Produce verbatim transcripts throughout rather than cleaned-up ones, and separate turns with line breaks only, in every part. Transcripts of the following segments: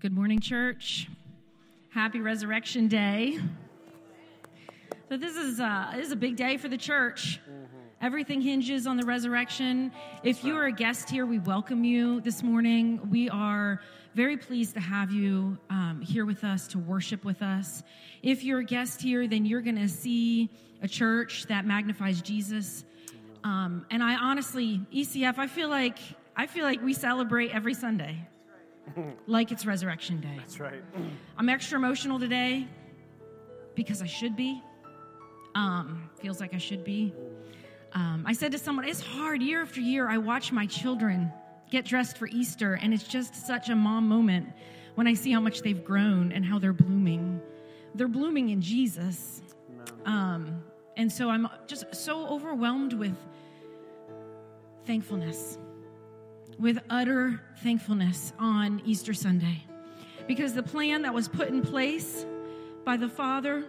Good morning, church. Happy Resurrection Day. So this is, uh, this is a big day for the church. Mm-hmm. Everything hinges on the resurrection. If you are a guest here, we welcome you this morning. We are very pleased to have you um, here with us, to worship with us. If you're a guest here, then you're going to see a church that magnifies Jesus. Um, and I honestly, E C F, I feel like I feel like we celebrate every Sunday. Like it's Resurrection Day.
That's right.
I'm extra emotional today because I should be. Um, feels like I should be. Um, I said to someone, it's hard. Year after year, I watch my children get dressed for Easter, and it's just such a mom moment when I see how much they've grown and how they're blooming. They're blooming in Jesus. Um, and so I'm just so overwhelmed with thankfulness. With utter thankfulness on Easter Sunday. Because the plan that was put in place by the Father,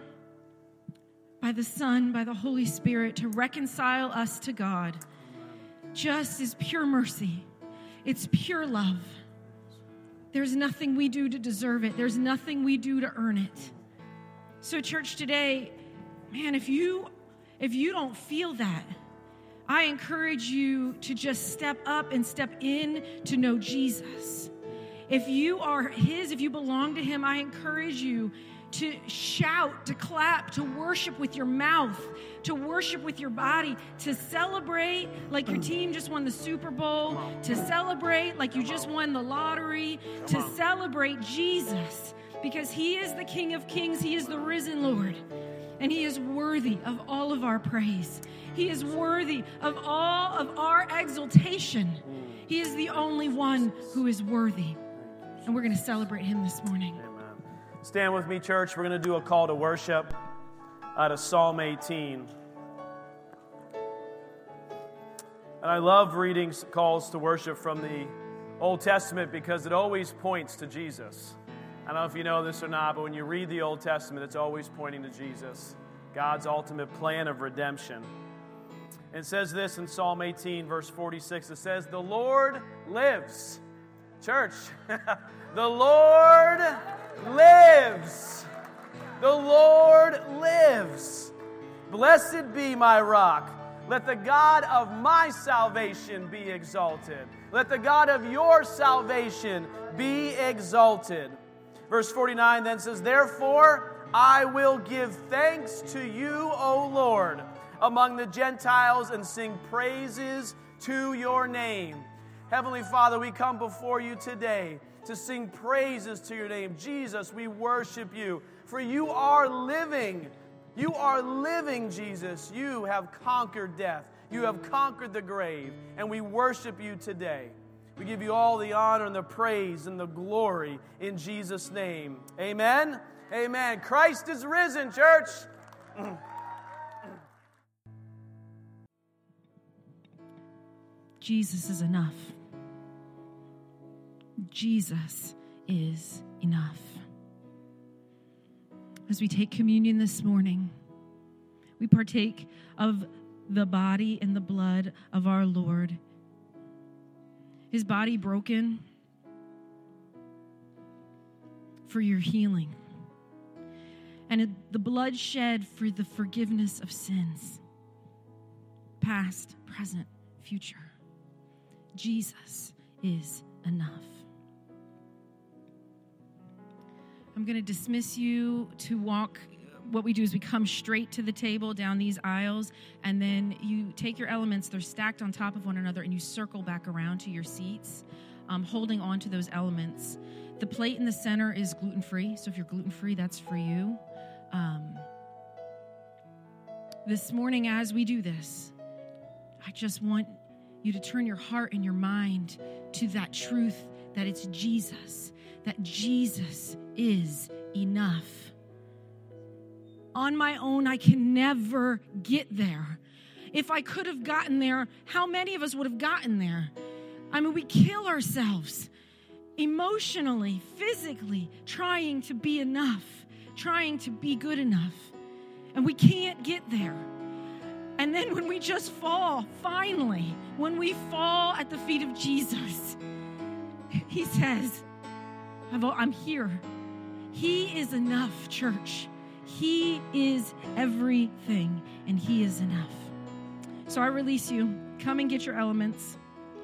by the Son, by the Holy Spirit to reconcile us to God just is pure mercy. It's pure love. There's nothing we do to deserve it. There's nothing we do to earn it. So church today, man, if you if you don't feel that, I encourage you to just step up and step in to know Jesus. If you are His, if you belong to Him, I encourage you to shout, to clap, to worship with your mouth, to worship with your body, to celebrate like your team just won the Super Bowl, to celebrate like you just won the lottery, to celebrate Jesus, because He is the King of Kings, He is the risen Lord, and He is worthy of all of our praise. He is worthy of all of our exaltation. He is the only one who is worthy. And we're going to celebrate Him this morning.
Amen. Stand with me, church. We're going to do a call to worship out of Psalm eighteen. And I love reading calls to worship from the Old Testament because it always points to Jesus. I don't know if you know this or not, but when you read the Old Testament, it's always pointing to Jesus, God's ultimate plan of redemption. It says this in Psalm eighteen, verse forty-six. It says, the Lord lives. Church, the Lord lives. The Lord lives. Blessed be my rock. Let the God of my salvation be exalted. Let the God of your salvation be exalted. Verse forty-nine then says, therefore I will give thanks to you, O Lord, among the Gentiles, and sing praises to your name. Heavenly Father, we come before you today to sing praises to your name. Jesus, we worship you, for you are living. You are living, Jesus. You have conquered death. You have conquered the grave, and we worship you today. We give you all the honor and the praise and the glory in Jesus' name. Amen. Amen. Christ is risen, church.
Jesus is enough. Jesus is enough. As we take communion this morning, we partake of the body and the blood of our Lord. His body broken for your healing, and the blood shed for the forgiveness of sins, past, present, future. Jesus is enough. I'm going to dismiss you to walk. What we do is we come straight to the table down these aisles, and then you take your elements. They're stacked on top of one another, and you circle back around to your seats, um, holding on to those elements. The plate in the center is gluten-free, so if you're gluten-free, that's for you. Um, this morning, as we do this, I just want you to turn your heart and your mind to that truth that it's Jesus, that Jesus is enough. On my own, I can never get there. If I could have gotten there, how many of us would have gotten there? I mean, we kill ourselves emotionally, physically, trying to be enough, trying to be good enough, and we can't get there. And then when we just fall, finally, when we fall at the feet of Jesus, He says, I'm here. He is enough, church. He is everything, and he is enough. So I release you. Come and get your elements.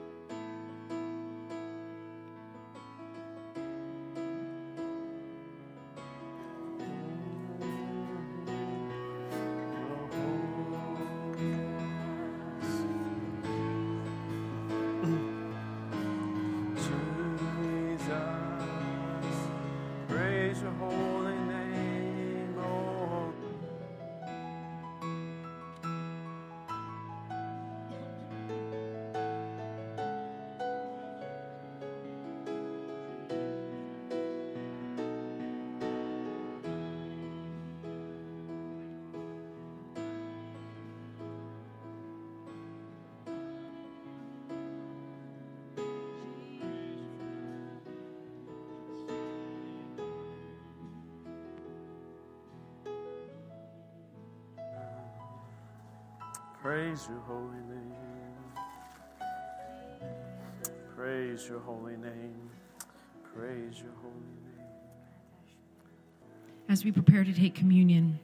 Praise your holy name. Praise your holy name. Praise your holy name.
As we prepare to take communion,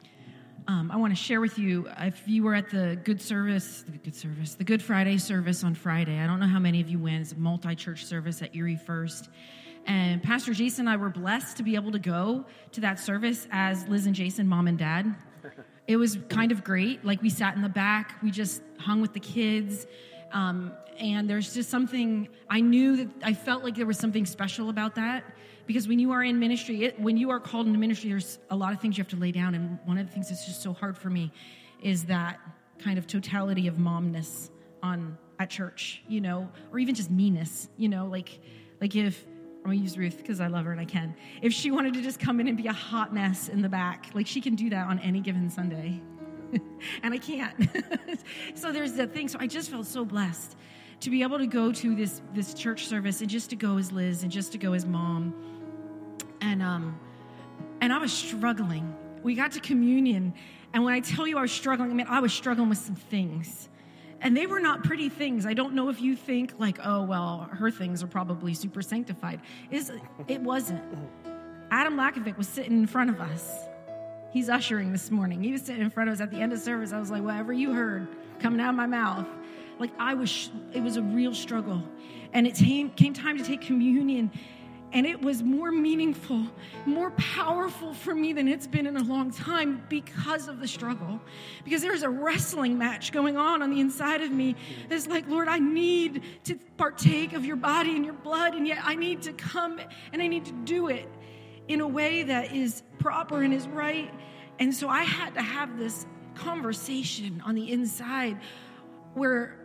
um, I want to share with you, if you were at the Good Service, the Good Service, the Good Friday service on Friday, I don't know how many of you went. It's a multi-church service at Erie First. And Pastor Jason and I were blessed to be able to go to that service as Liz and Jason, mom and dad. It was kind of great. Like, we sat in the back. We just hung with the kids. Um, and there's just something, I knew that, I felt like there was something special about that. Because when you are in ministry, it, when you are called into ministry, there's a lot of things you have to lay down. And one of the things that's just so hard for me is that kind of totality of momness on at church, you know, or even just meanness, you know, like, like if, I'm going to use Ruth because I love her and I can. If she wanted to just come in and be a hot mess in the back, like, she can do that on any given Sunday. And I can't. So there's that thing. So I just felt so blessed to be able to go to this, this church service and just to go as Liz and just to go as mom. And, um, and I was struggling. We got to communion. And when I tell you I was struggling, I mean, I was struggling with some things. And they were not pretty things. I don't know if you think like, oh, well, her things are probably super sanctified. It's, it wasn't. Adam Lakovic was sitting in front of us. He's ushering this morning. He was sitting in front of us at the end of service. I was like, whatever you heard coming out of my mouth. Like, I was, it was a real struggle. And it came, came time to take communion. And it was more meaningful, more powerful for me than it's been in a long time because of the struggle. Because there's a wrestling match going on on the inside of me that's like, Lord, I need to partake of your body and your blood, and yet I need to come and I need to do it in a way that is proper and is right. And so I had to have this conversation on the inside where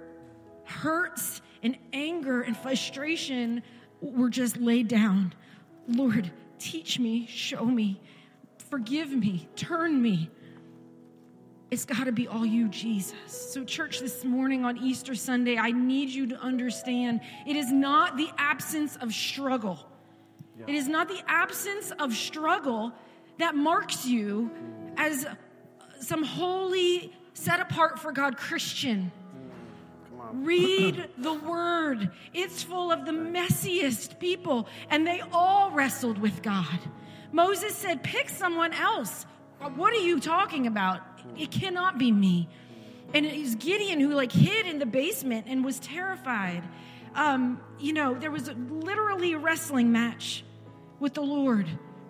hurts and anger and frustration were just laid down. Lord, teach me, show me, forgive me, turn me. It's got to be all you, Jesus. So church, this morning on Easter Sunday, I need you to understand it is not the absence of struggle. Yeah. It is not the absence of struggle that marks you as some holy, set apart for God Christian. Read the word. It's full of the messiest people, and they all wrestled with God. Moses said, pick someone else. What are you talking about? It cannot be me. And it was Gideon who like hid in the basement and was terrified. Um, you know, there was a, literally a wrestling match with the Lord.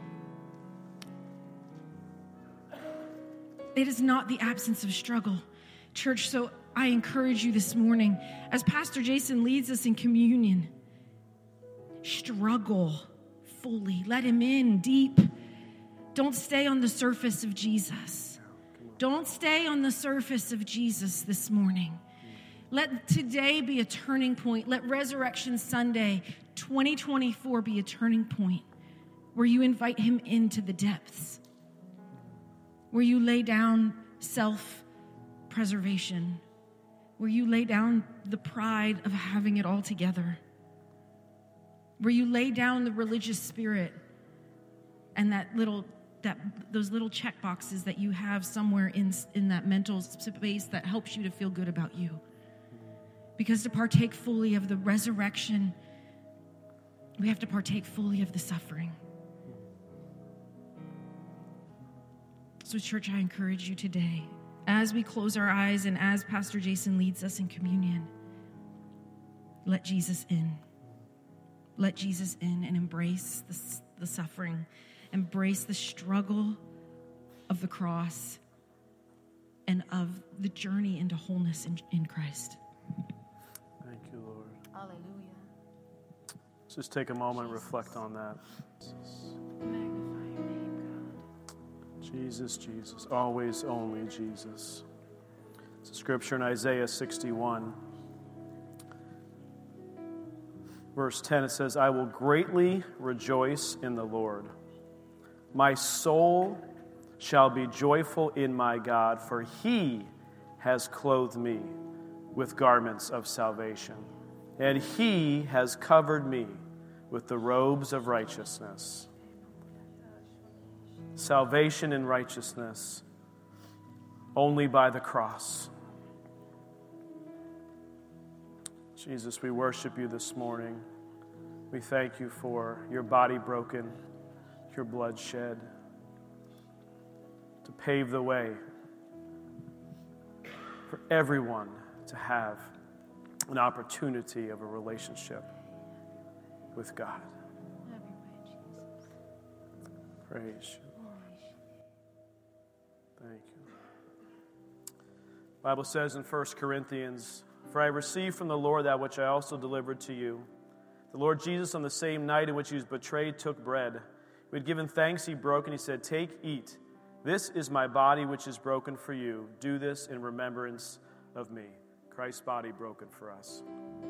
It is not the absence of struggle, church. So I encourage you this morning, as Pastor Jason leads us in communion, struggle fully. Let him in deep. Don't stay on the surface of Jesus. Don't stay on the surface of Jesus this morning. Let today be a turning point. Let Resurrection Sunday twenty twenty-four be a turning point where you invite him into the depths, where you lay down self-preservation, where you lay down the pride of having it all together, where you lay down the religious spirit and that little, that those little check boxes that you have somewhere in, in that mental space that helps you to feel good about you. Because to partake fully of the resurrection We have to partake fully of the suffering. So, church, I encourage you today, as we close our eyes and as Pastor Jason leads us in communion, let Jesus in. Let Jesus in and embrace the, the suffering, embrace the struggle of the cross and of the journey into wholeness in, in Christ.
Thank you, Lord.
Hallelujah.
Let's just take a moment and reflect on that.
Magnify your name, God.
Jesus, Jesus, always only Jesus. It's a scripture in Isaiah sixty-one. Verse ten, it says, I will greatly rejoice in the Lord. My soul shall be joyful in my God, for he has clothed me with garments of salvation, and he has covered me with the robes of righteousness. Salvation and righteousness only by the cross. Jesus, we worship you this morning. We thank you for your body broken, your blood shed, to pave the way for everyone to have an opportunity of a relationship with God. Praise you. Thank you. The Bible says in First Corinthians, for I received from the Lord that which I also delivered to you. The Lord Jesus, on the same night in which he was betrayed, took bread. He had given thanks, he broke, and he said, take, eat. This is my body which is broken for you. Do this in remembrance of me. Christ's body broken for us.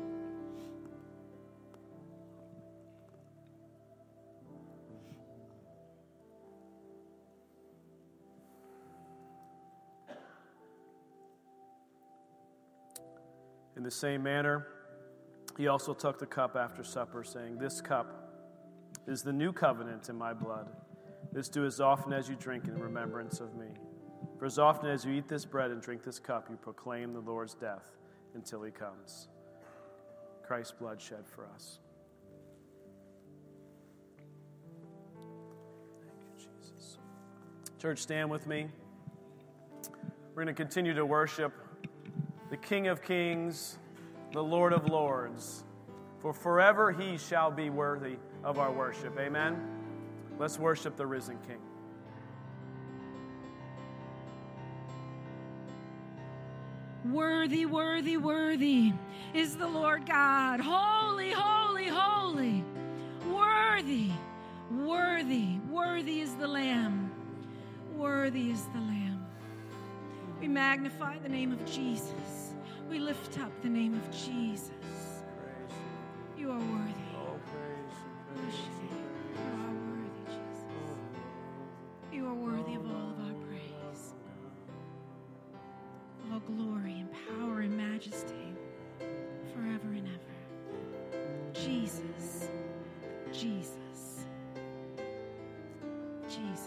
In the same manner, he also took the cup after supper, saying, this cup is the new covenant in my blood. This do as often as you drink in remembrance of me. For as often as you eat this bread and drink this cup, you proclaim the Lord's death until he comes. Christ's blood shed for us. Thank you, Jesus. Church, stand with me. We're going to continue to worship the King of Kings, the Lord of Lords, for forever he shall be worthy of our worship. Amen? Let's worship the risen King.
Worthy, worthy, worthy is the Lord God. Holy, holy, holy. Worthy, worthy, worthy is the Lamb. Worthy is the Lamb. We magnify the name of Jesus. We lift up the name of Jesus. You are worthy.
Oh, praise you, praise
You are worthy, Jesus. You are worthy of all of our praise. All glory and power and majesty forever and ever. Jesus, Jesus, Jesus.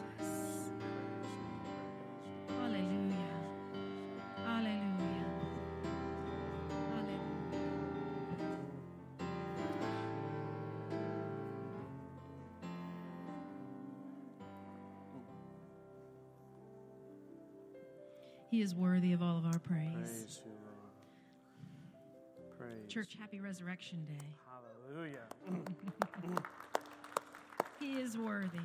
Hallelujah. Hallelujah. Hallelujah. He is worthy of all of our praise.
Praise you, Lord. Praise.
Church, happy Resurrection Day.
Hallelujah.
He is worthy.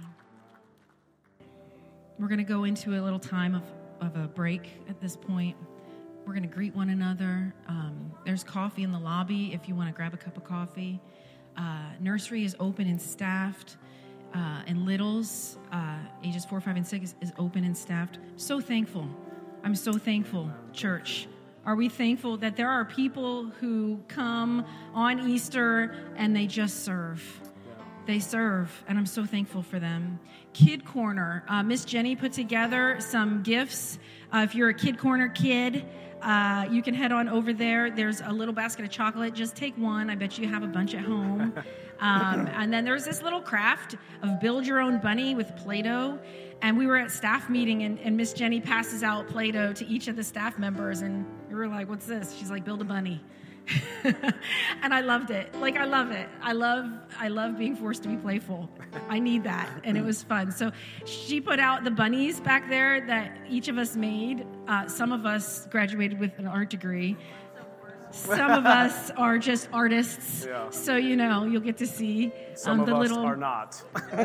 We're going to go into a little time of, of a break at this point. We're going to greet one another. Um, there's coffee in the lobby if you want to grab a cup of coffee. Uh, nursery is open and staffed. Uh, and Littles, uh, ages four, five, and six, is, is open and staffed. So thankful. I'm so thankful, church. Are we thankful that there are people who come on Easter and they just serve? They serve, and I'm so thankful for them. Kid Corner. Uh, Miss Jenny put together some gifts. Uh, if you're a Kid Corner kid, uh, you can head on over there. There's a little basket of chocolate. Just take one. I bet you have a bunch at home. Um, and then there's this little craft of build your own bunny with Play-Doh. And we were at staff meeting, and, and Miss Jenny passes out Play-Doh to each of the staff members. And we were like, what's this? She's like, build a bunny. And I loved it. Like, I love it. I love I love being forced to be playful. I need that. And it was fun. So she put out the bunnies back there that each of us made. Uh, some of us graduated with an art degree. Some of us are just artists.
Yeah.
So, you know, you'll get to see
Some
um, the
of us
little...
are not.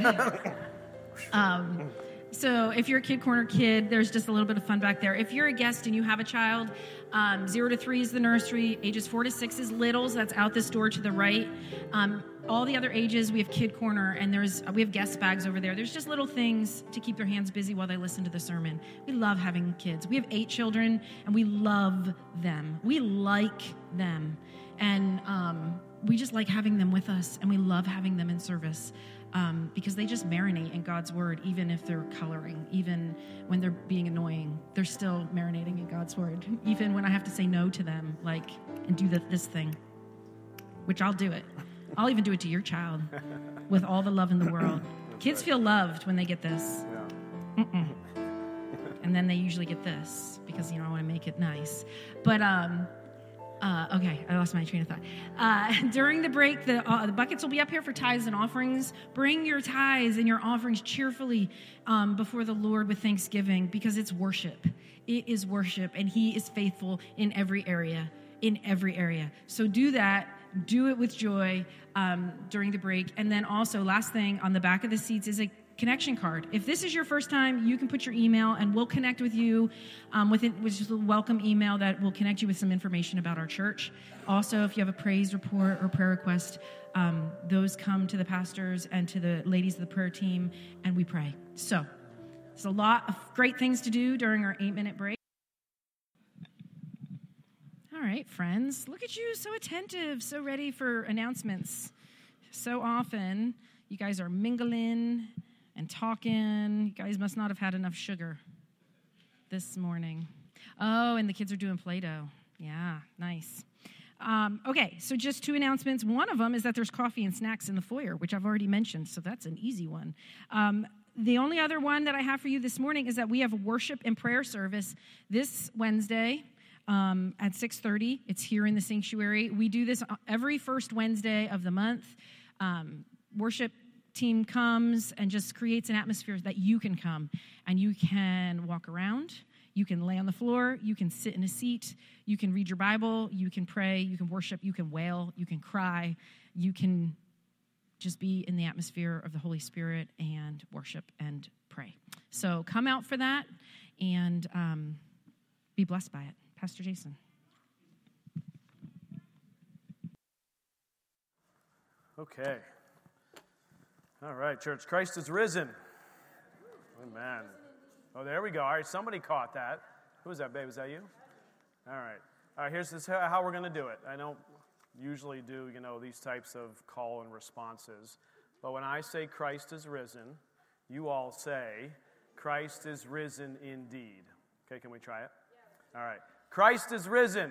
um, so if you're a Kid Corner kid, there's just a little bit of fun back there. If you're a guest and you have a child, um, zero to three is the nursery. Ages four to six is littles. That's out this door to the right. Um, all the other ages, we have Kid Corner, and there's we have guest bags over there. There's just little things to keep their hands busy while they listen to the sermon. We love having kids. We have eight children, and we love them. We like them, and um, we just like having them with us, and we love having them in service. Um, because they just marinate in God's word, even if they're coloring, even when they're being annoying, they're still marinating in God's word. Even when I have to say no to them, like, and do the, this thing, which I'll do it. I'll even do it to your child with all the love in the world. Kids feel loved when they get this.
Yeah.
Mm-mm. And then they usually get this because, you know, I want to make it nice. But, um... Uh, okay, I lost my train of thought. Uh, during the break, the, uh, the buckets will be up here for tithes and offerings. Bring your tithes and your offerings cheerfully um, before the Lord with thanksgiving, because it's worship. It is worship, and He is faithful in every area, in every area. So do that. Do it with joy um, during the break. And then also, last thing, on the back of the seats is a connection card. If this is your first time, you can put your email and we'll connect with you um, with it, which is a welcome email that will connect you with some information about our church. Also, if you have a praise report or prayer request, um, those come to the pastors and to the ladies of the prayer team, and we pray. So, there's a lot of great things to do during our eight-minute break. All right, friends, look at you, so attentive, so ready for announcements. So often, you guys are mingling and talking. You guys must not have had enough sugar this morning. Oh, and the kids are doing Play-Doh. Yeah, nice. Um, okay, so just two announcements. One of them is that there's coffee and snacks in the foyer, which I've already mentioned, so that's an easy one. Um, the only other one that I have for you this morning is that we have a worship and prayer service this Wednesday um, at six thirty. It's here in the sanctuary. We do this every first Wednesday of the month. Um, worship team comes and just creates an atmosphere that you can come and you can walk around, you can lay on the floor, you can sit in a seat, you can read your Bible, you can pray, you can worship, you can wail, you can cry, you can just be in the atmosphere of the Holy Spirit and worship and pray. So come out for that and um, be blessed by it. Pastor Jason.
Okay. All right, church. Christ is risen. Amen. Oh, there we go. All right, somebody caught that. Who was that, babe? Was that you? All right. All right, here's this, how we're going to do it. I don't usually do, you know, these types of call and responses. But when I say Christ is risen, you all say, Christ is risen indeed. Okay, can we try it? Yeah. All right. Christ is risen.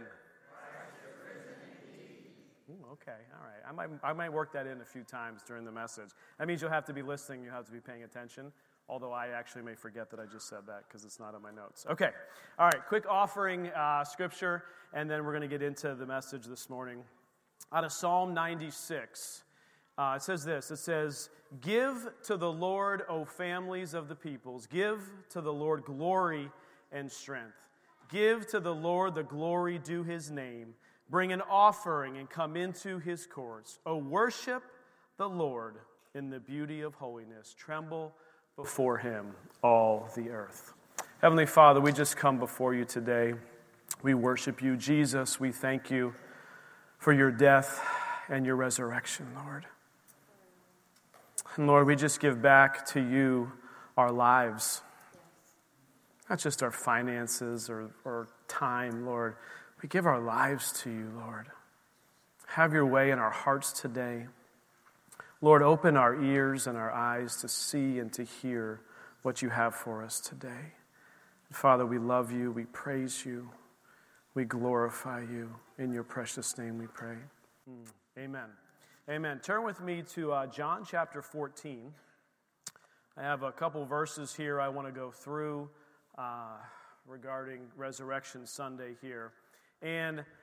Ooh, okay, all right. I might I might work that in a few times during the message. That means you'll have to be listening. You have to be paying attention, although I actually may forget that I just said that because it's not on my notes. Okay, all right, quick offering uh, scripture, and then we're going to get into the message this morning. Out of Psalm ninety-six, uh, it says this. It says, "Give to the Lord, O families of the peoples. Give to the Lord glory and strength. Give to the Lord the glory due his name. Bring an offering and come into his courts. O worship the Lord in the beauty of holiness. Tremble before him, all the earth." Heavenly Father, we just come before you today. We worship you. Jesus, we thank you for your death and your resurrection, Lord. And Lord, we just give back to you our lives, not just our finances or, or time, Lord. We give our lives to you, Lord. Have your way in our hearts today. Lord, open our ears and our eyes to see and to hear what you have for us today. Father, we love you. We praise you. We glorify you. In your precious name we pray. Amen. Amen. Turn with me to uh, John chapter fourteen. I have a couple verses here I want to go through uh, regarding Resurrection Sunday here. And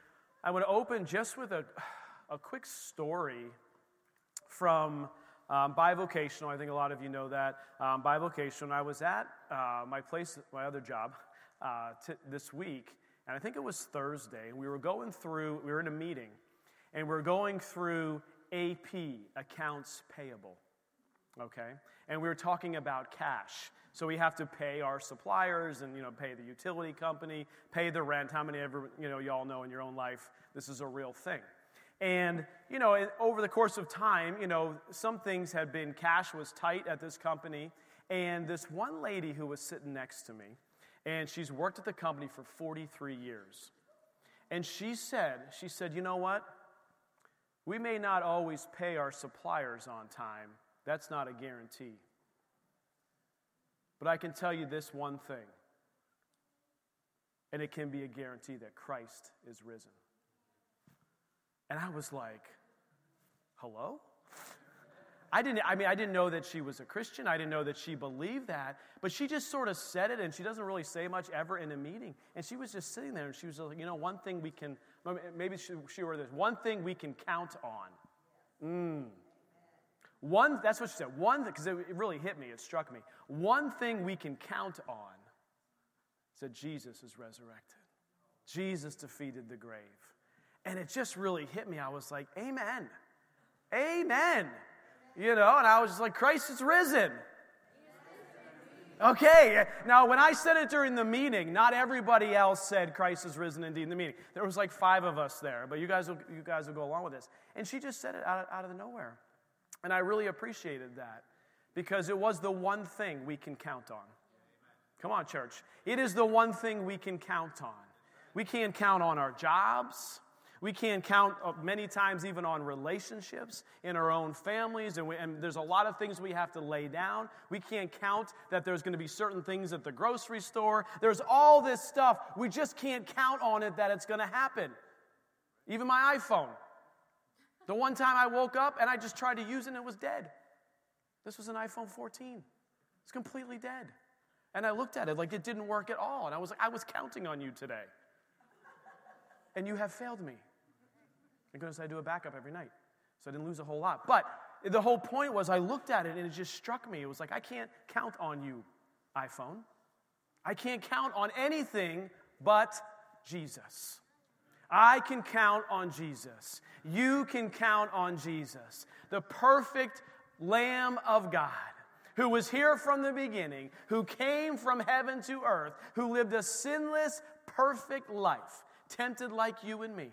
I want to open just with a, a quick story from um, Bivocational. I think a lot of you know that. Um, Bivocational. I was at uh, my place, my other job, uh, t- this week, and I think it was Thursday. We were going through, we were in a meeting, and we were going through A P, accounts payable, okay? And we were talking about cash. So we have to pay our suppliers and, you know, pay the utility company, pay the rent. How many ever, you know, y'all know in your own life this is a real thing. And, you know, over the course of time, you know, some things had been, cash was tight at this company. And this one lady who was sitting next to me, and she's worked at the company for forty-three years. And she said, she said, you know what? We may not always pay our suppliers on time. That's not a guarantee. But I can tell you this one thing, and it can be a guarantee that Christ is risen. And I was like, hello? I didn't, I mean, I didn't know that she was a Christian. I didn't know that she believed that. But she just sort of said it, and she doesn't really say much ever in a meeting. And she was just sitting there, and she was like, you know, one thing we can, maybe she, she were this, one thing we can count on. Mm. One, that's what she said. One, because it really hit me, it struck me. One thing we can count on is that Jesus is resurrected. Jesus defeated the grave. And it just really hit me. I was like, amen. Amen. You know, and I was just like, Christ is risen. Okay, now when I said it during the meeting, not everybody else said Christ is risen indeed in the meeting. There was like five of us there, but you guys will, you guys will go along with this. And she just said it out of, out of the nowhere. And I really appreciated that because it was the one thing we can count on. Come on, church. It is the one thing we can count on. We can't count on our jobs. We can't count many times even on relationships in our own families. And, we, and there's a lot of things we have to lay down. We can't count that there's going to be certain things at the grocery store. There's all this stuff. We just can't count on it that it's going to happen. Even my iPhone. The one time I woke up and I just tried to use it and it was dead. This was an iPhone fourteen. It's completely dead. And I looked at it like it didn't work at all. And I was like, I was counting on you today. And you have failed me. And goodness, I do a backup every night. So I didn't lose a whole lot. But the whole point was I looked at it and it just struck me. It was like, I can't count on you, iPhone. I can't count on anything but Jesus. I can count on Jesus. You can count on Jesus, the perfect Lamb of God, who was here from the beginning, who came from heaven to earth, who lived a sinless, perfect life, tempted like you and me,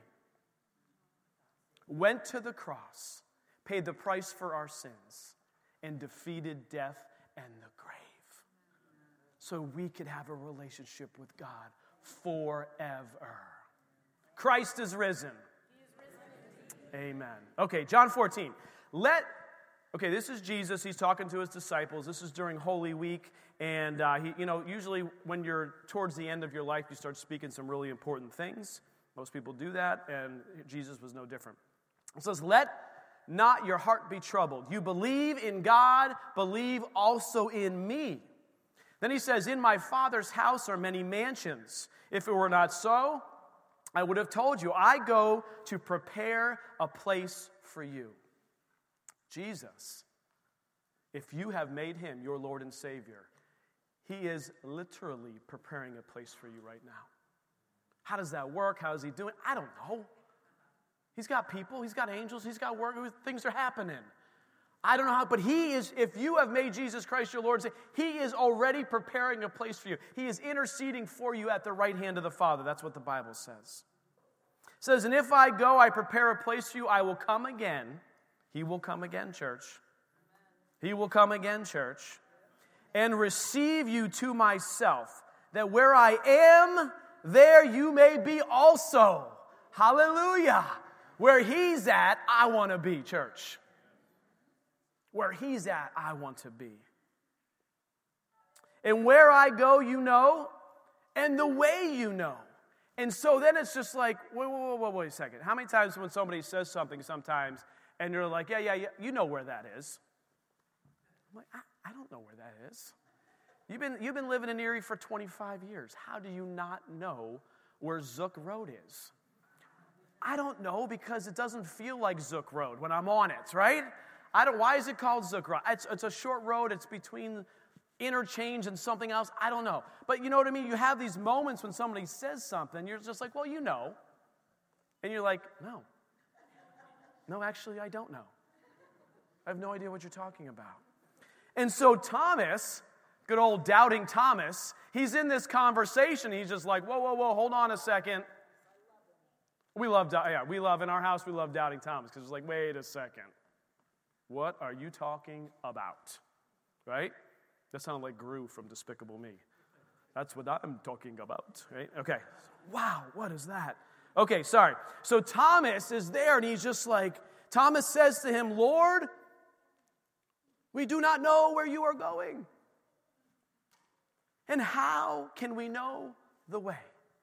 went to the cross, paid the price for our sins, and defeated death and the grave, so we could have a relationship with God forever. Christ is risen.
He is risen.
Amen. Okay, John fourteen. Let, okay, this is Jesus. He's talking to his disciples. This is during Holy Week. And, uh, he, you know, usually when you're towards the end of your life, you start speaking some really important things. Most people do that, and Jesus was no different. It says, let not your heart be troubled. You believe in God, believe also in me. Then he says, in my Father's house are many mansions. If it were not so, I would have told you, I go to prepare a place for you. Jesus, if you have made him your Lord and Savior, he is literally preparing a place for you right now. How does that work? How is he doing? I don't know. He's got people, he's got angels, he's got work, things are happening. I don't know how, but he is, if you have made Jesus Christ your Lord, he is already preparing a place for you. He is interceding for you at the right hand of the Father. That's what the Bible says. It says, and if I go, I prepare a place for you, I will come again. He will come again, church. He will come again, church. And receive you to myself, that where I am, there you may be also. Hallelujah. Where he's at, I want to be, church. Where he's at, I want to be. And where I go, you know, and the way you know. And so then it's just like, wait, wait, wait, wait a second. How many times when somebody says something sometimes, and you're like, yeah, yeah, yeah, you know where that is. I'm like, I, I don't know where that is. You've been, you've been living in Erie for twenty-five years. How do you not know where Zook Road is? I don't know, because it doesn't feel like Zook Road when I'm on it, right? I don't. Why is it called Zook Road? It's, it's a short road. It's between interchange and something else. I don't know. But you know what I mean? You have these moments when somebody says something, you're just like, well, you know. And you're like, no. No, actually, I don't know. I have no idea what you're talking about. And so Thomas, good old doubting Thomas, he's in this conversation. He's just like, whoa, whoa, whoa, hold on a second. We love, yeah, we love, in our house, we love doubting Thomas, because it's like, wait a second. What are you talking about? Right? That sounded like Gru from Despicable Me. That's what I'm talking about, right? Okay. Wow, what is that? Okay, sorry. So Thomas is there, and he's just like, Thomas says to him, Lord, we do not know where you are going. And how can we know the way?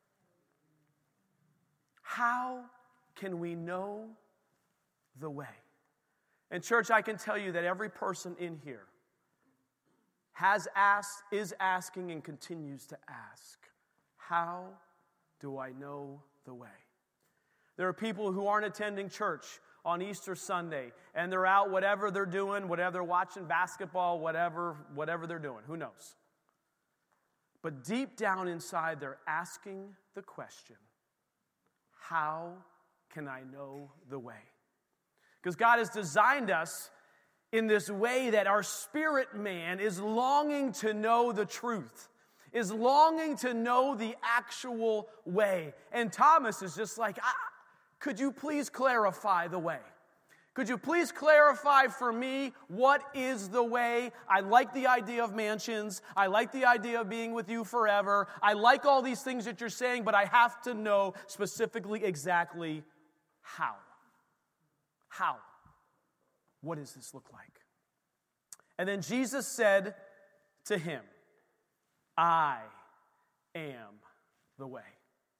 How can we know the way? And church, I can tell you that every person in here has asked, is asking, and continues to ask, how do I know the way? There are people who aren't attending church on Easter Sunday, and they're out, whatever they're doing, whatever they're watching basketball, whatever, whatever they're doing, who knows? But deep down inside, they're asking the question, how can I know the way? Because God has designed us in this way that our spirit man is longing to know the truth, is longing to know the actual way. And Thomas is just like, ah, could you please clarify the way? Could you please clarify for me what is the way? I like the idea of mansions. I like the idea of being with you forever. I like all these things that you're saying, but I have to know specifically exactly how. How? What does this look like? And then Jesus said to him, I am the way.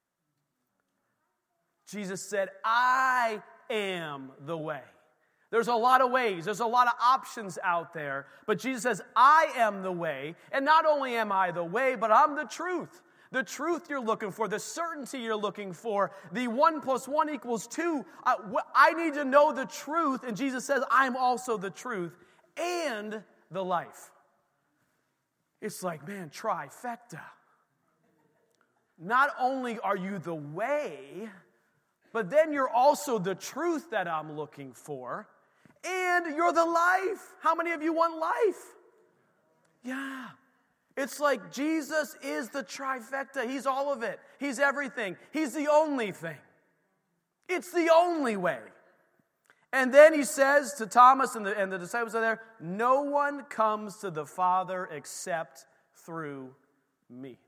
Jesus said, I am the way. There's a lot of ways. There's a lot of options out there. But Jesus says, I am the way. And not only am I the way, but I'm the truth. The truth you're looking for, the certainty you're looking for, the one plus one equals two. Uh, I need to know the truth. And Jesus says, I'm also the truth and the life. It's like, man, trifecta. Not only are you the way, but then you're also the truth that I'm looking for, and you're the life. How many of you want life? Yeah. It's like Jesus is the trifecta. He's all of it. He's everything. He's the only thing. It's the only way. And then he says to Thomas and the, and the disciples are there, no one comes to the Father except through me.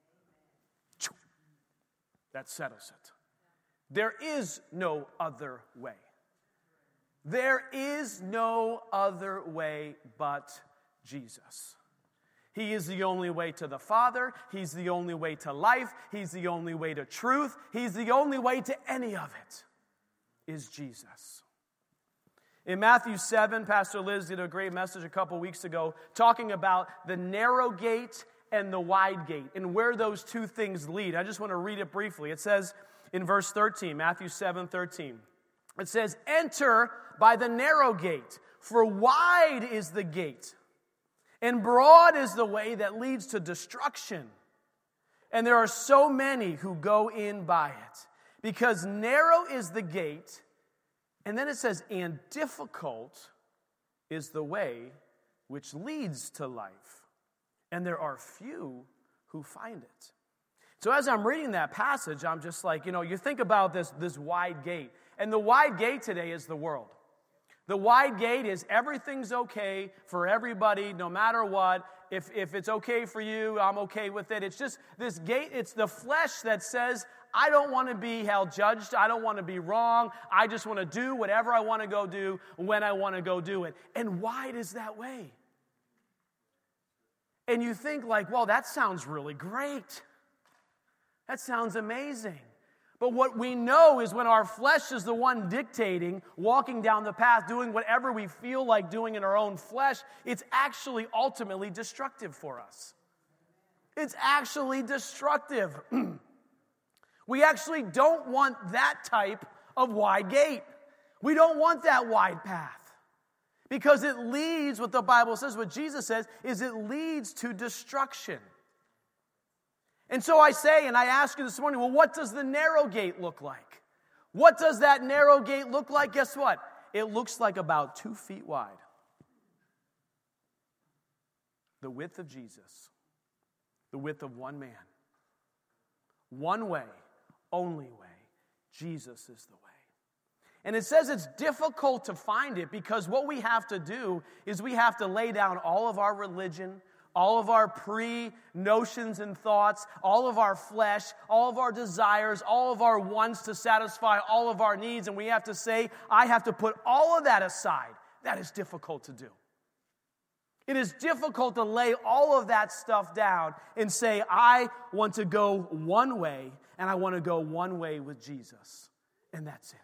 That settles it. There is no other way. There is no other way but Jesus. He is the only way to the Father. He's the only way to life. He's the only way to truth. He's the only way to any of it, is Jesus. In Matthew seven, Pastor Liz did a great message a couple weeks ago talking about the narrow gate and the wide gate and where those two things lead. I just want to read it briefly. It says in verse thirteen, Matthew seven thirteen, it says, enter by the narrow gate, for wide is the gate, and broad is the way that leads to destruction. And there are so many who go in by it. Because narrow is the gate, and then it says, and difficult is the way which leads to life. And there are few who find it. So as I'm reading that passage, I'm just like, you know, you think about this, this wide gate. And the wide gate today is the world. The wide gate is everything's okay for everybody, no matter what. If, if it's okay for you, I'm okay with it. It's just this gate, it's the flesh that says, I don't want to be held judged. I don't want to be wrong. I just want to do whatever I want to go do when I want to go do it. And wide is that way. And you think like, well, that sounds really great. That sounds amazing. But what we know is when our flesh is the one dictating, walking down the path, doing whatever we feel like doing in our own flesh, it's actually ultimately destructive for us. It's actually destructive. We actually don't want that type of wide gate. We don't want that wide path. Because it leads, what the Bible says, what Jesus says, is it leads to destruction. And so I say, and I ask you this morning, well, what does the narrow gate look like? What does that narrow gate look like? Guess what? It looks like about two feet wide. The width of Jesus. The width of one man. One way, only way. Jesus is the way. And it says it's difficult to find it because what we have to do is we have to lay down all of our religion, all of our pre-notions and thoughts, all of our flesh, all of our desires, all of our wants to satisfy all of our needs, and we have to say, I have to put all of that aside. That is difficult to do. It is difficult to lay all of that stuff down and say, I want to go one way, and I want to go one way with Jesus. And that's it.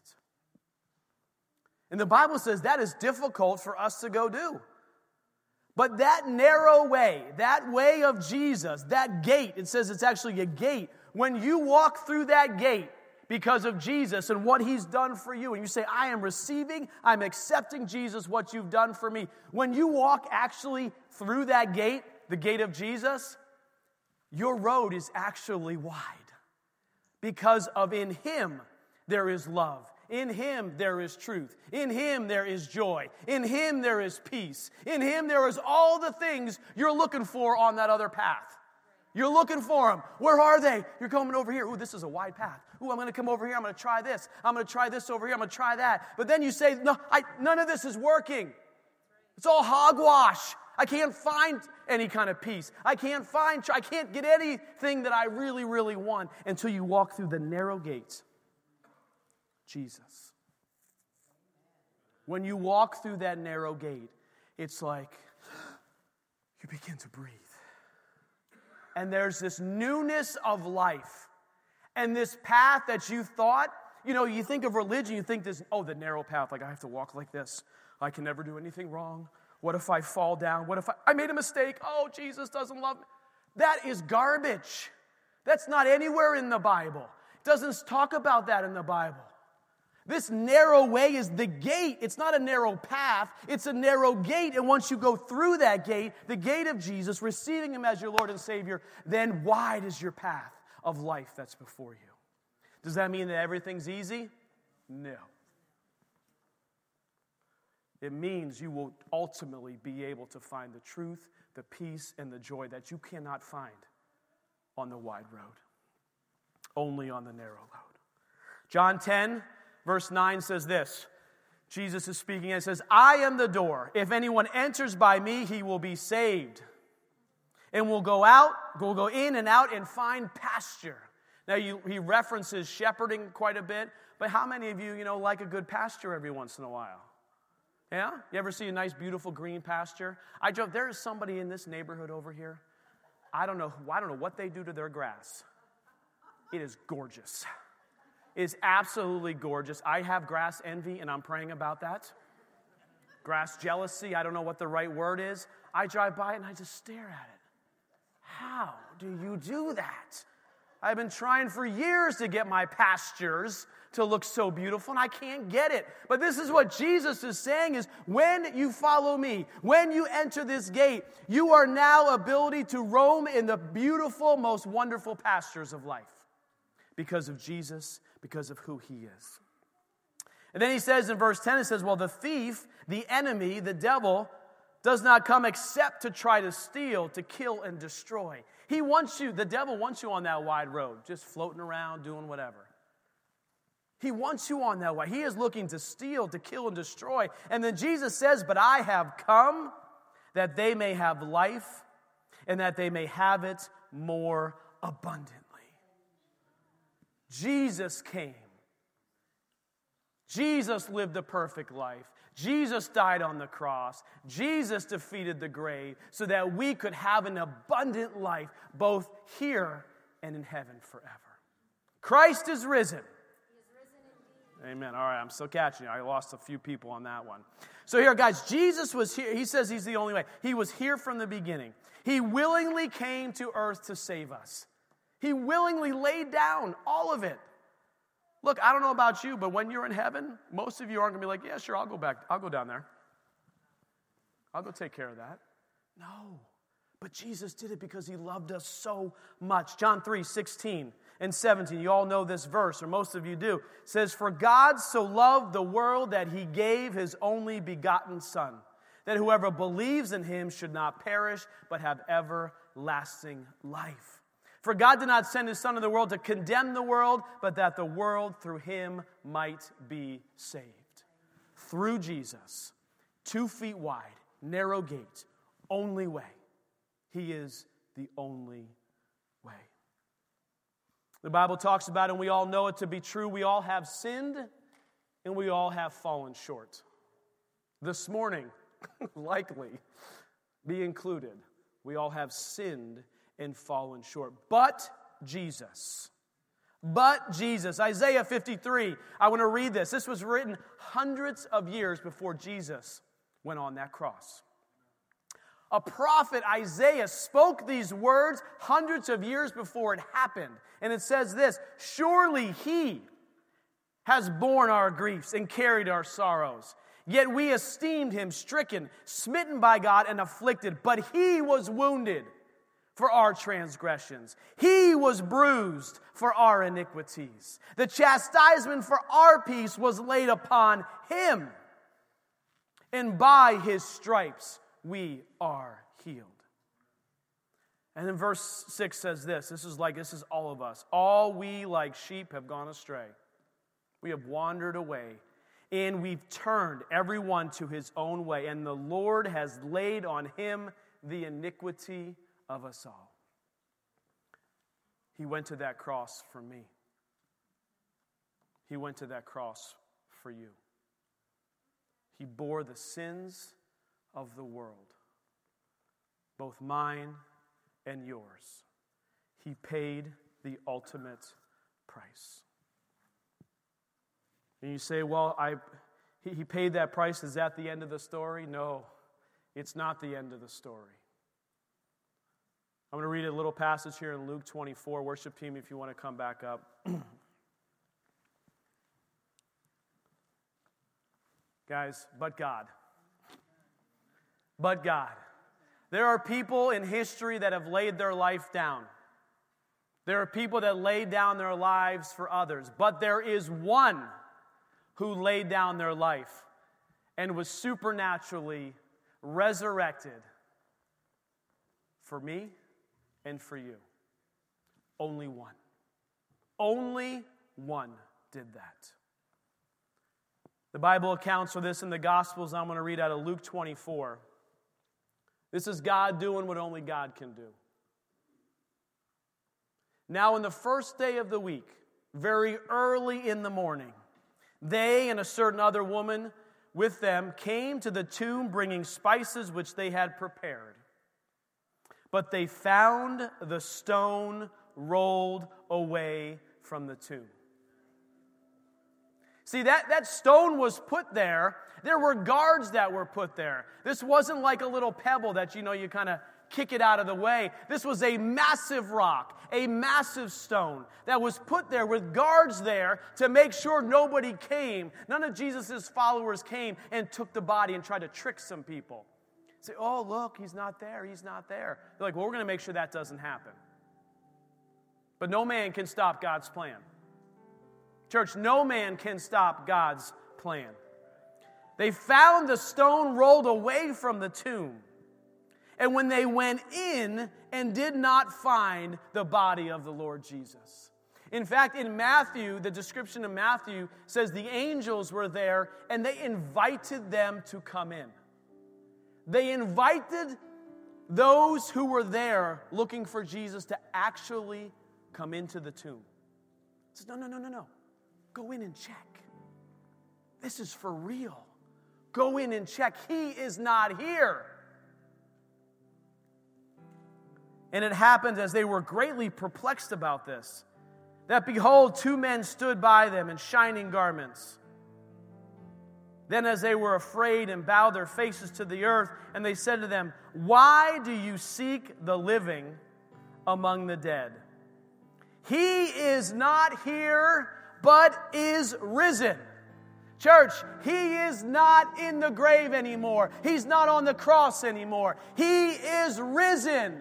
And the Bible says that is difficult for us to go do. But that narrow way, that way of Jesus, that gate, it says it's actually a gate. When you walk through that gate because of Jesus and what He's done for you, and you say, I am receiving, I'm accepting, Jesus, what you've done for me. When you walk actually through that gate, the gate of Jesus, your road is actually wide. Because of in Him there is love. In Him there is truth. In Him there is joy. In Him there is peace. In Him there is all the things you're looking for on that other path. You're looking for them. Where are they? You're coming over here. Ooh, this is a wide path. Ooh, I'm going to come over here. I'm going to try this. I'm going to try this over here. I'm going to try that. But then you say, no, I, none of this is working. It's all hogwash. I can't find any kind of peace. I can't find, I can't get anything that I really, really want until you walk through the narrow gates. Jesus. When you walk through that narrow gate, it's like you begin to breathe. And there's this newness of life. And this path that you thought, you know, you think of religion, you think this, oh, the narrow path, like I have to walk like this. I can never do anything wrong. What if I fall down? What if I, I made a mistake? Oh, Jesus doesn't love me. That is garbage. That's not anywhere in the Bible. It doesn't talk about that in the Bible. This narrow way is the gate. It's not a narrow path. It's a narrow gate. And once you go through that gate, the gate of Jesus, receiving Him as your Lord and Savior, then wide is your path of life that's before you. Does that mean that everything's easy? No. It means you will ultimately be able to find the truth, the peace, and the joy that you cannot find on the wide road. Only on the narrow road. John ten, verse nine says this. Jesus is speaking and says, I am the door. If anyone enters by me, he will be saved. And will go out, will go in and out and find pasture. Now, you, he references shepherding quite a bit, but how many of you, you know, like a good pasture every once in a while? Yeah? You ever see a nice, beautiful green pasture? I drove, there is somebody in this neighborhood over here. I don't know, I don't know what they do to their grass. It is gorgeous. It is absolutely gorgeous. I have grass envy, and I'm praying about that. Grass jealousy, I don't know what the right word is. I drive by it, and I just stare at it. How do you do that? I've been trying for years to get my pastures to look so beautiful, and I can't get it. But this is what Jesus is saying is, when you follow me, when you enter this gate, you are now ability to roam in the beautiful, most wonderful pastures of life. Because of Jesus, because of who He is. And then he says in verse ten, it says, well, the thief, the enemy, the devil, does not come except to try to steal, to kill, and destroy. He wants you, the devil wants you on that wide road, just floating around, doing whatever. He wants you on that way. He is looking to steal, to kill, and destroy. And then Jesus says, but I have come that they may have life and that they may have it more abundantly. Jesus came. Jesus lived a perfect life. Jesus died on the cross. Jesus defeated the grave so that we could have an abundant life both here and in heaven forever. Christ is risen. Amen. All right, I'm still catching you. I lost a few people on that one. So here, guys, Jesus was here. He says He's the only way. He was here from the beginning. He willingly came to earth to save us. He willingly laid down all of it. Look, I don't know about you, but when you're in heaven, most of you aren't going to be like, yeah, sure, I'll go back. I'll go down there. I'll go take care of that. No. But Jesus did it because he loved us so much. John three, sixteen and seventeen. You all know this verse, or most of you do. It says, for God so loved the world that he gave his only begotten Son, that whoever believes in him should not perish, but have everlasting life. For God did not send his Son into the world to condemn the world, but that the world through him might be saved. Through Jesus, two feet wide, narrow gate, only way. He is the only way. The Bible talks about, and we all know it to be true, we all have sinned and we all have fallen short. This morning, likely be included, we all have sinned and fallen short. But Jesus. But Jesus. Isaiah fifty-three. I want to read this. This was written hundreds of years before Jesus went on that cross. A prophet, Isaiah, spoke these words hundreds of years before it happened. And it says this, surely he has borne our griefs and carried our sorrows. Yet we esteemed him stricken, smitten by God, and afflicted. But he was wounded for our transgressions. He was bruised for our iniquities. The chastisement for our peace was laid upon him. And by his stripes we are healed. And then verse six says this. This is like, this is all of us. All we like sheep have gone astray. We have wandered away. And we've turned everyone to his own way. And the Lord has laid on him the iniquity of us all. He went to that cross for me. He went to that cross for you. He bore the sins of the world, both mine and yours. He paid the ultimate price. And you say, well, I, he, he paid that price. Is that the end of the story? No, it's not the end of the story. I'm going to read a little passage here in Luke twenty-four. Worship team, if you want to come back up. Guys, but God. But God. There are people in history that have laid their life down. There are people that laid down their lives for others. But there is one who laid down their life and was supernaturally resurrected for me and for you. Only one. Only one did that. The Bible accounts for this in the Gospels. I'm going to read out of Luke twenty-four. This is God doing what only God can do. Now, in the first day of the week, very early in the morning, they and a certain other woman with them came to the tomb bringing spices which they had prepared. But they found the stone rolled away from the tomb. See, that, that stone was put there. There were guards that were put there. This wasn't like a little pebble that, you know, you kind of kick it out of the way. This was a massive rock, a massive stone that was put there with guards there to make sure nobody came. None of Jesus' followers came and took the body and tried to trick some people. Say, oh, look, he's not there, he's not there. They're like, well, we're going to make sure that doesn't happen. But no man can stop God's plan. Church, no man can stop God's plan. They found the stone rolled away from the tomb. And when they went in and did not find the body of the Lord Jesus. In fact, in Matthew, the description of Matthew says the angels were there and they invited them to come in. They invited those who were there looking for Jesus to actually come into the tomb. He says, no, no, no, no, no. Go in and check. This is for real. Go in and check. He is not here. And it happened as they were greatly perplexed about this, that behold, two men stood by them in shining garments. Then as they were afraid and bowed their faces to the earth, and they said to them, why do you seek the living among the dead? He is not here, but is risen. Church, He is not in the grave anymore. He's not on the cross anymore. He is risen.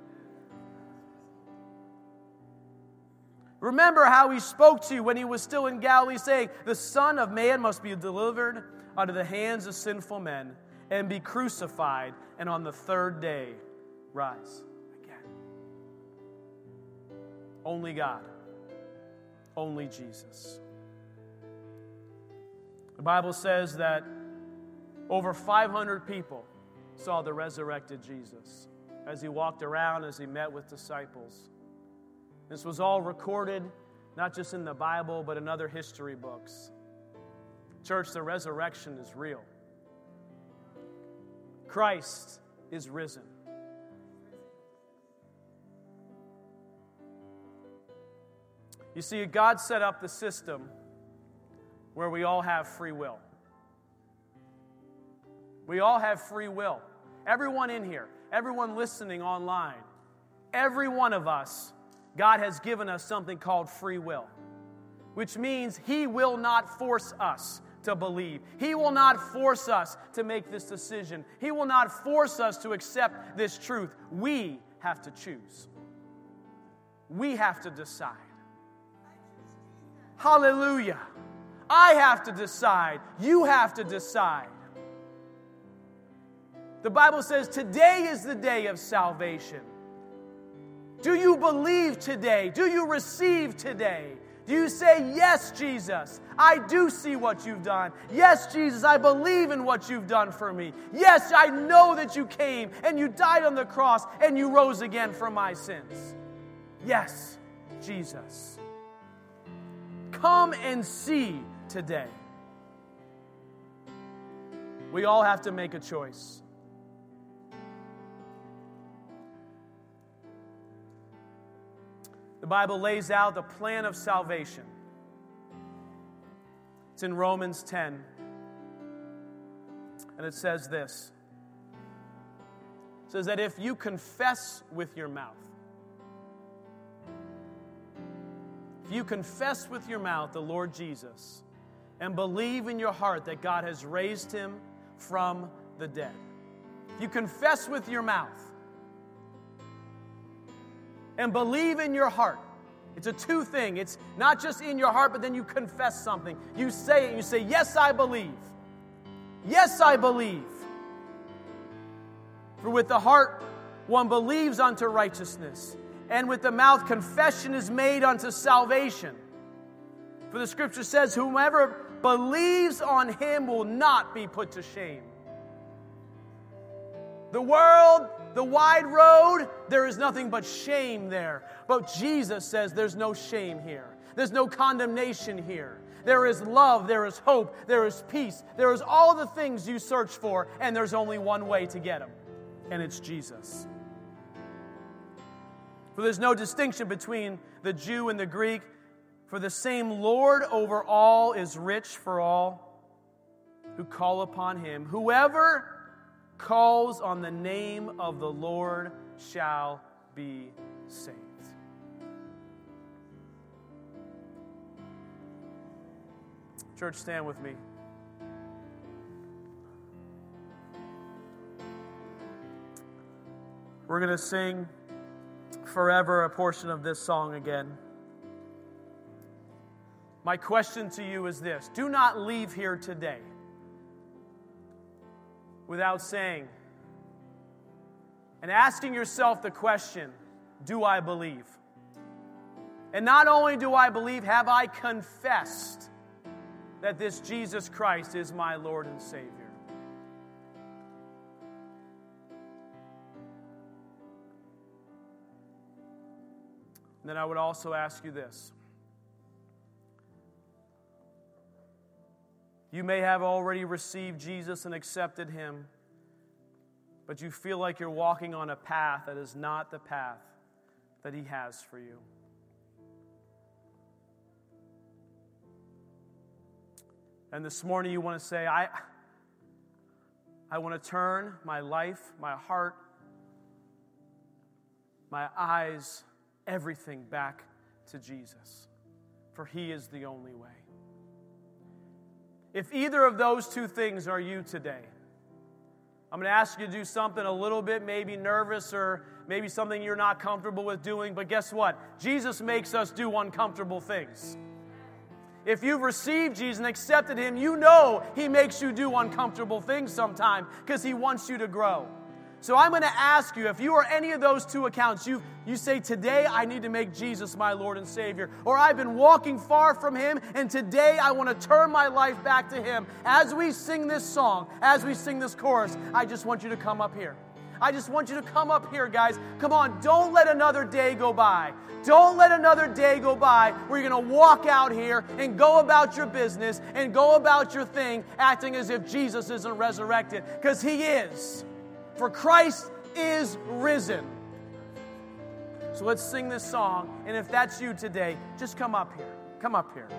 Remember how He spoke to you when He was still in Galilee, saying, the Son of Man must be delivered out of the hands of sinful men and be crucified, and on the third day rise again. Only God. Only Jesus. The Bible says that over five hundred people saw the resurrected Jesus as He walked around, as He met with disciples. This was all recorded, not just in the Bible, but in other history books. Church, the resurrection is real. Christ is risen. You see, God set up the system where we all have free will. We all have free will. Everyone in here, everyone listening online, every one of us, God has given us something called free will, which means He will not force us to believe. He will not force us to make this decision. He will not force us to accept this truth. We have to choose. We have to decide. Hallelujah. I have to decide. You have to decide. The Bible says today is the day of salvation. Do you believe today? Do you receive today? Do you say, yes, Jesus, I do see what you've done. Yes, Jesus, I believe in what you've done for me. Yes, I know that you came and you died on the cross and you rose again for my sins. Yes, Jesus. Come and see today. We all have to make a choice. The Bible lays out the plan of salvation. It's in Romans ten. And it says this. It says that if you confess with your mouth, if you confess with your mouth the Lord Jesus and believe in your heart that God has raised Him from the dead, if you confess with your mouth and believe in your heart. It's a two thing. It's not just in your heart, but then you confess something. You say it, and you say, yes, I believe. Yes, I believe. For with the heart one believes unto righteousness, and with the mouth confession is made unto salvation. For the Scripture says, whomever believes on Him will not be put to shame. The world, the wide road, there is nothing but shame there. But Jesus says there's no shame here. There's no condemnation here. There is love, there is hope, there is peace. There is all the things you search for, and there's only one way to get them, and it's Jesus. For there's no distinction between the Jew and the Greek, for the same Lord over all is rich for all who call upon Him. Whoever calls on the name of the Lord shall be saved. Church, stand with me. We're going to sing forever a portion of this song again. My question to you is this: do not leave here today without saying and asking yourself the question, do I believe? And not only do I believe, have I confessed that this Jesus Christ is my Lord and Savior? And then I would also ask you this. You may have already received Jesus and accepted Him, but you feel like you're walking on a path that is not the path that He has for you. And this morning you want to say, I, I want to turn my life, my heart, my eyes, everything back to Jesus. for He is the only way. If either of those two things are you today, I'm going to ask you to do something a little bit maybe nervous or maybe something you're not comfortable with doing, but guess what? Jesus makes us do uncomfortable things. If you've received Jesus and accepted Him, you know He makes you do uncomfortable things sometimes because He wants you to grow. So I'm going to ask you, if you are any of those two accounts, you, you say, today I need to make Jesus my Lord and Savior, or I've been walking far from Him, and today I want to turn my life back to Him. As we sing this song, as we sing this chorus, I just want you to come up here. I just want you to come up here, guys. Come on, don't let another day go by. Don't let another day go by where you're going to walk out here and go about your business and go about your thing acting as if Jesus isn't resurrected, because He is. For Christ is risen. So let's sing this song, and if that's you today, just come up here. Come up here.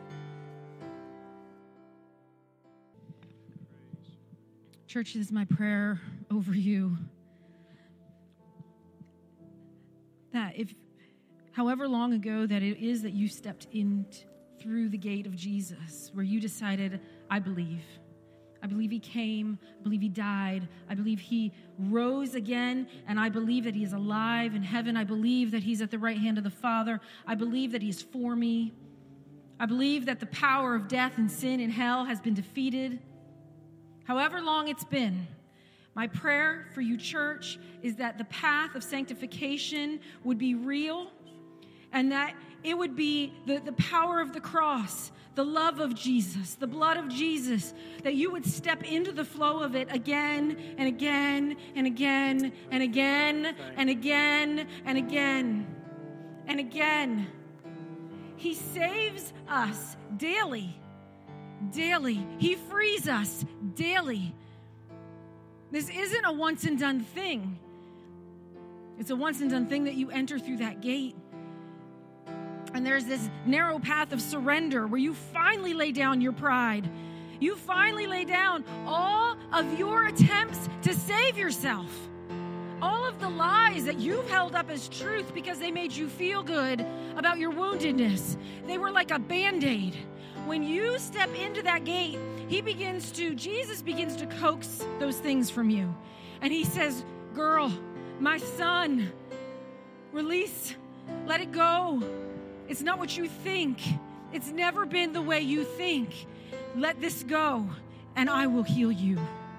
Church, this is my prayer over you. That if, however long ago that it is that you stepped in through the gate of Jesus, where you decided, I believe. I believe He came. I believe He died. I believe He rose again. And I believe that He is alive in heaven. I believe that He's at the right hand of the Father. I believe that He is for me. I believe that the power of death and sin and hell has been defeated. However long it's been, my prayer for you, church, is that the path of sanctification would be real, and that it would be the, the power of the cross, the love of Jesus, the blood of Jesus, that you would step into the flow of it again and again and again and again and again and again and again. He saves us daily, daily. He frees us daily. This isn't a once and done thing. It's a once and done thing that you enter through that gate. And there's this narrow path of surrender where you finally lay down your pride. You finally lay down all of your attempts to save yourself. All of the lies that you've held up as truth because they made you feel good about your woundedness. They were like a Band-Aid. When you step into that gate, He begins to, Jesus begins to coax those things from you. And He says, girl, my son, release, let it go. It's not what you think. It's never been the way you think. Let this go, and I will heal you.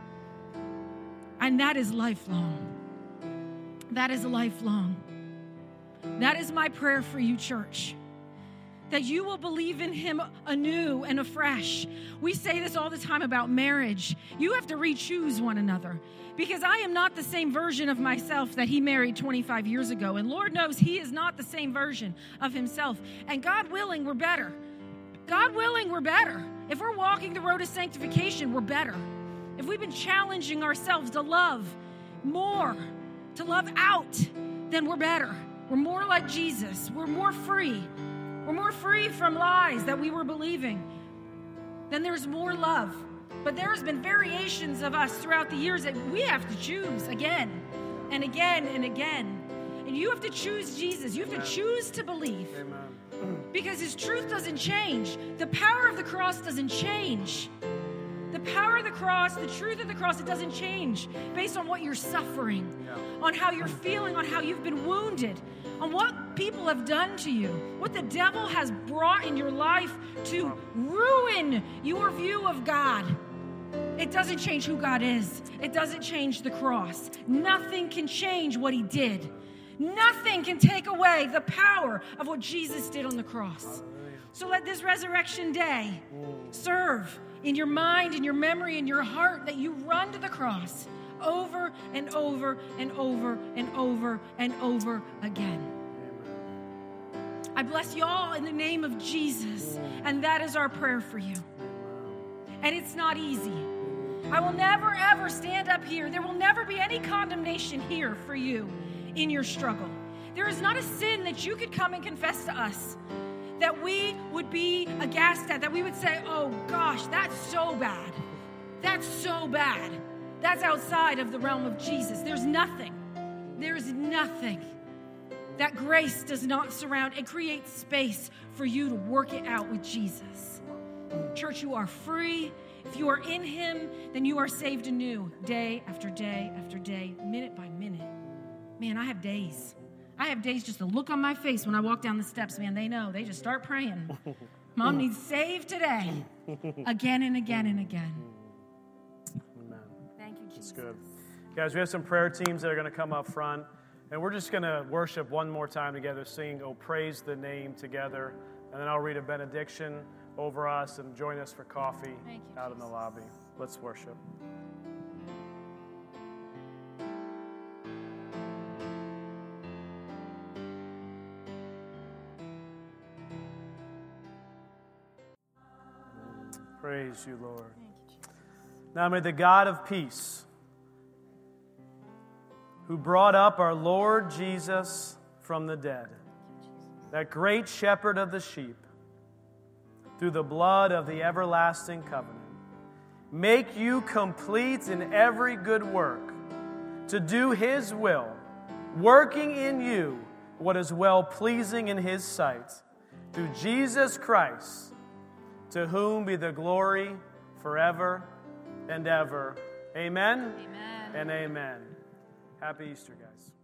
And that is lifelong. That is lifelong. That is my prayer for you, church. That you will believe in Him anew and afresh. We say this all the time about marriage. You have to re-choose one another. Because I am not the same version of myself that He married twenty-five years ago. And Lord knows He is not the same version of Himself. And God willing, we're better. God willing, we're better. If we're walking the road of sanctification, we're better. If we've been challenging ourselves to love more, to love out, then we're better. We're more like Jesus. We're more free. We're more free from lies that we were believing. Then there's more love. But there has been variations of us throughout the years that we have to choose again and again and again. And you have to choose Jesus. You have to choose to believe. Amen. Because His truth doesn't change. The power of the cross doesn't change. The power of the cross, the truth of the cross, it doesn't change based on what you're suffering, yeah. on how you're feeling, on how you've been wounded, on what people have done to you, what the devil has brought in your life to ruin your view of God. It doesn't change who God is. It doesn't change the cross. Nothing can change what He did. Nothing can take away the power of what Jesus did on the cross. So let this resurrection day serve in your mind, in your memory, in your heart, that you run to the cross over and over and over and over and over again. I bless you all in the name of Jesus, and that is our prayer for you. And it's not easy. I will never, ever stand up here. There will never be any condemnation here for you in your struggle. There is not a sin that you could come and confess to us that we would be aghast at, that we would say, oh gosh, that's so bad. That's so bad. That's outside of the realm of Jesus. There's nothing. There's nothing. that grace does not surround. It creates space for you to work it out with Jesus. Church, you are free. If you are in him, then you are saved anew, day after day after day, minute by minute. Man, I have days. I have days just to look on my face when I walk down the steps. Man, they know. They just start praying. Mom needs saved today. Again and again and again.
Amen.
Thank you, Jesus.
That's good. Guys, we have some prayer teams that are going to come up front. And we're just going to worship one more time together, sing, "Oh, Praise the Name" together. And then I'll read a benediction over us and join us for coffee
Thank you,
out in the
Jesus.
lobby. Let's worship. Praise you, Lord.
Thank you, Jesus.
Now may the God of peace, who brought up our Lord Jesus from the dead, that great shepherd of the sheep, through the blood of the everlasting covenant, make you complete in every good work, to do his will, working in you what is well-pleasing in his sight, through Jesus Christ, to whom be the glory forever and ever. Amen,
Amen.
and amen. Happy Easter, guys.